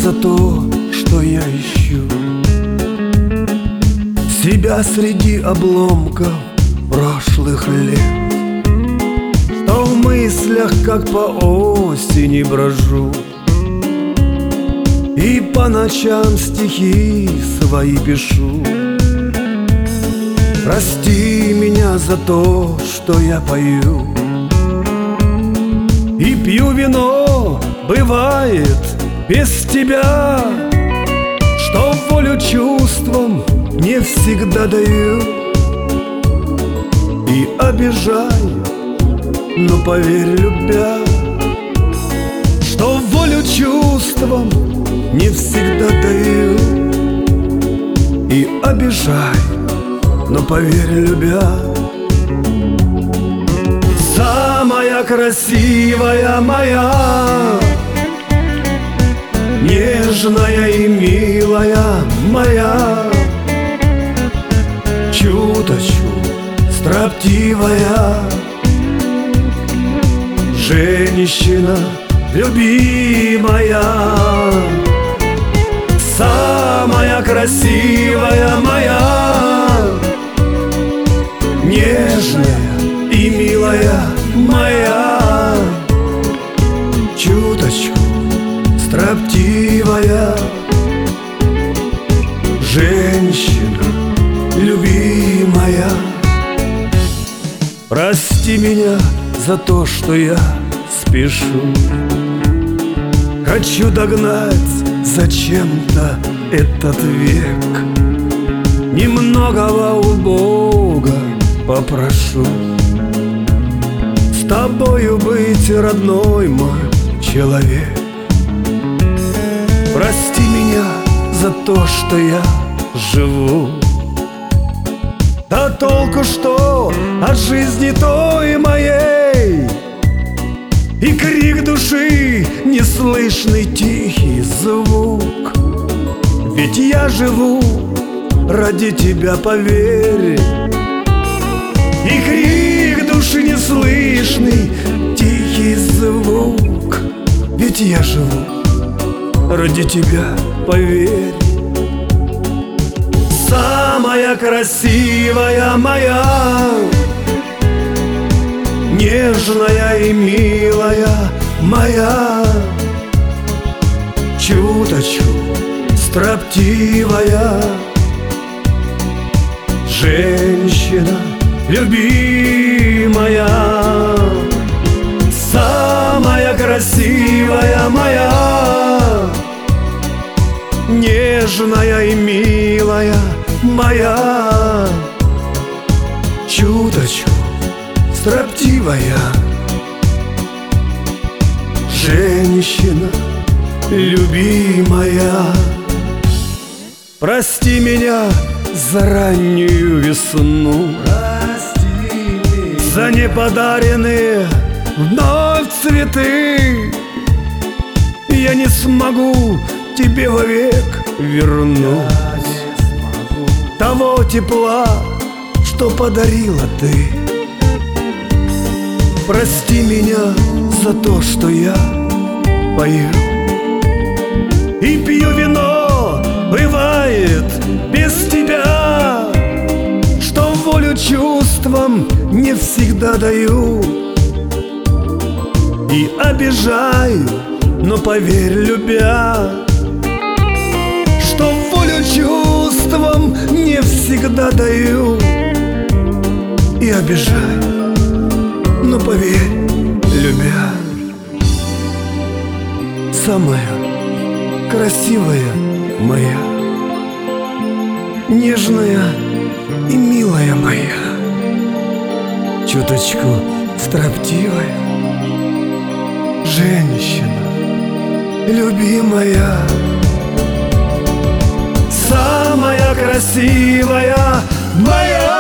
за то, что я ищу себя среди обломков прошлых лет, что в мыслях, как по осени, брожу и по ночам стихи свои пишу. Прости меня за то, что я пою и пью вино, бывает, без тебя, что волю чувствам не всегда даю и обижаю, но поверь, любя, что волю чувствам не всегда даю и обижаю, но поверь, любя. Самая красивая моя, нежная и милая моя, чуточку строптивая женщина любимая, самая красивая моя, нежная и милая моя, чуточку строптивая женщина любимая. Прости меня за то, что я спешу, хочу догнать зачем-то этот век. Немногого у Бога попрошу с тобою быть, родной мой человек. Прости меня за то, что я живу, да толку что от жизни той моей, и крик души неслышный тихий звук. Ведь я живу ради тебя, поверь, и крик души неслышный тихий звук. Ведь я живу ради тебя, поверь. Самая красивая моя, нежная и милая моя, чуточку строптивая женщина любимая, самая красивая моя, нежная и милая моя, чуточку строптивая женщина любимая. Прости меня за раннюю весну, за неподаренные вновь цветы. Я не смогу тебе вовек вернуть того тепла, что подарила ты. Прости меня за то, что я пою и пью вино, бывает, без тебя, что волю чувствам не всегда даю и обижаю, но поверь, любя, что волю чувствам не всегда даю и обижаю, но поверь, любя. Самая красивая моя, нежная и милая моя, чуточку строптивая женщина любимая, самая красивая моя.